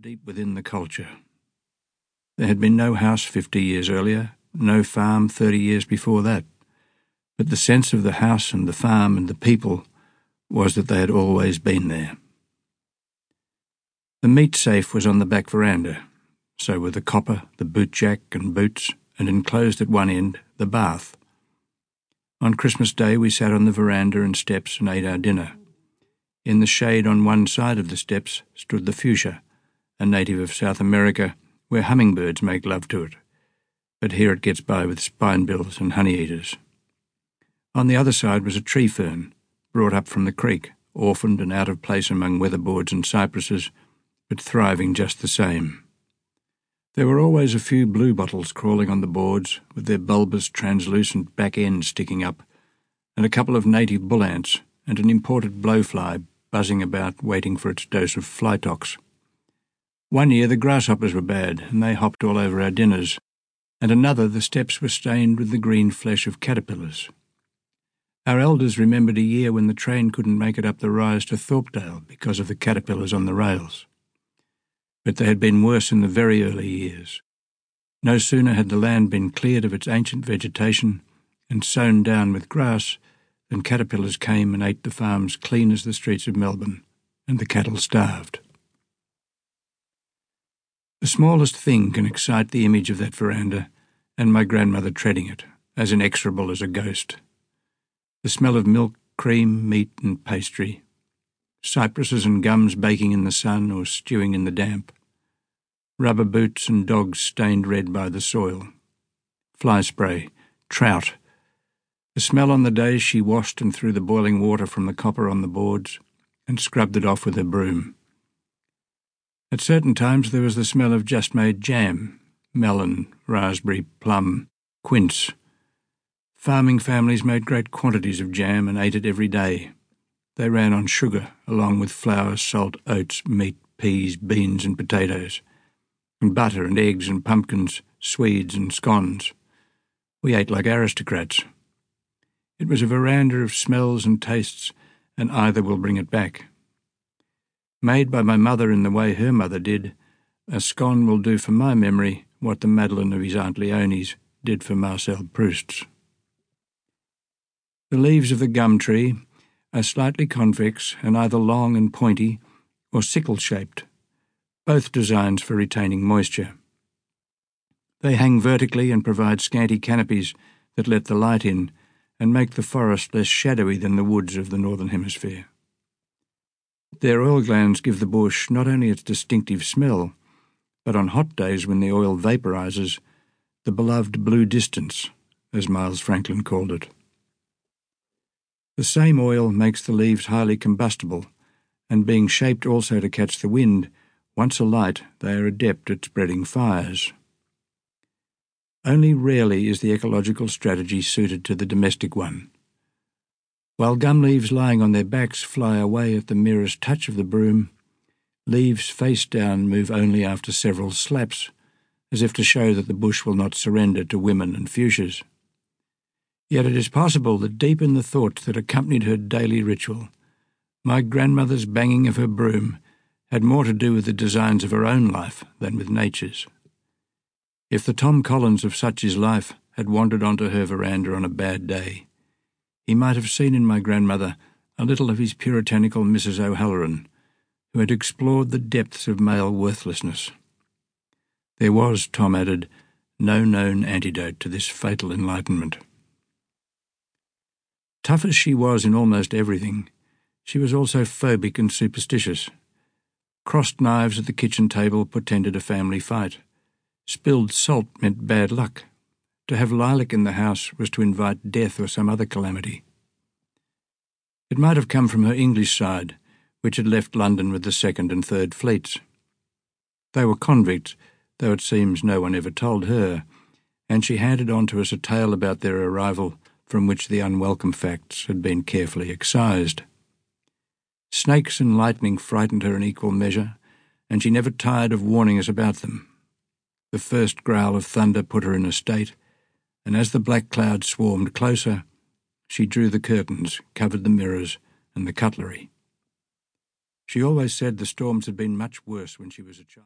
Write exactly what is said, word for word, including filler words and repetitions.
deep within the culture. There had been no house fifty years earlier, no farm thirty years before that, but the sense of the house and the farm and the people was that they had always been there. The meat safe was on the back veranda, so were the copper, the bootjack and boots, and enclosed at one end, the bath. On Christmas Day we sat on the veranda and steps and ate our dinner. In the shade on one side of the steps stood the fuchsia, a native of South America, where hummingbirds make love to it, but here it gets by with spinebills and honey-eaters. On the other side was a tree fern, brought up from the creek, orphaned and out of place among weatherboards and cypresses, but thriving just the same. There were always a few bluebottles crawling on the boards, with their bulbous, translucent back ends sticking up, and a couple of native bull ants, and an imported blowfly buzzing about waiting for its dose of flytox. One year the grasshoppers were bad, and they hopped all over our dinners, and another the steps were stained with the green flesh of caterpillars. Our elders remembered a year when the train couldn't make it up the rise to Thorpedale because of the caterpillars on the rails. But they had been worse in the very early years. No sooner had the land been cleared of its ancient vegetation and sown down with grass than caterpillars came and ate the farms clean as the streets of Melbourne, and the cattle starved. The smallest thing can excite the image of that veranda and my grandmother treading it, as inexorable as a ghost. The smell of milk, cream, meat and pastry, cypresses and gums baking in the sun or stewing in the damp, rubber boots and dogs stained red by the soil, fly spray, trout, the smell on the days she washed and threw the boiling water from the copper on the boards and scrubbed it off with her broom. At certain times there was the smell of just-made jam, melon, raspberry, plum, quince. Farming families made great quantities of jam and ate it every day. They ran on sugar, along with flour, salt, oats, meat, peas, beans and potatoes, and butter and eggs and pumpkins, swedes and scones. We ate like aristocrats. It was a veranda of smells and tastes, and either will bring it back. Made by my mother in the way her mother did, a scone will do for my memory what the Madeleine of his Aunt Leonie's did for Marcel Proust's. The leaves of the gum tree are slightly convex and either long and pointy or sickle-shaped, both designs for retaining moisture. They hang vertically and provide scanty canopies that let the light in and make the forest less shadowy than the woods of the Northern Hemisphere. Their oil glands give the bush not only its distinctive smell, but on hot days when the oil vaporizes, the beloved blue distance, as Miles Franklin called it. The same oil makes the leaves highly combustible, and being shaped also to catch the wind, once alight they are adept at spreading fires. Only rarely is the ecological strategy suited to the domestic one. While gum leaves lying on their backs fly away at the merest touch of the broom, leaves face down move only after several slaps, as if to show that the bush will not surrender to women and fuchsias. Yet it is possible that deep in the thoughts that accompanied her daily ritual, my grandmother's banging of her broom had more to do with the designs of her own life than with nature's. If the Tom Collins of such is life had wandered onto her veranda on a bad day, he might have seen in my grandmother a little of his puritanical Missus O'Halloran, who had explored the depths of male worthlessness. There was, Tom added, no known antidote to this fatal enlightenment. Tough as she was in almost everything, she was also phobic and superstitious. Crossed knives at the kitchen table portended a family fight. Spilled salt meant bad luck. To have lilac in the house was to invite death or some other calamity. It might have come from her English side, which had left London with the second and third fleets. They were convicts, though it seems no one ever told her, and she handed on to us a tale about their arrival from which the unwelcome facts had been carefully excised. Snakes and lightning frightened her in equal measure, and she never tired of warning us about them. The first growl of thunder put her in a state, and as the black cloud swarmed closer, she drew the curtains, covered the mirrors and the cutlery. She always said the storms had been much worse when she was a child.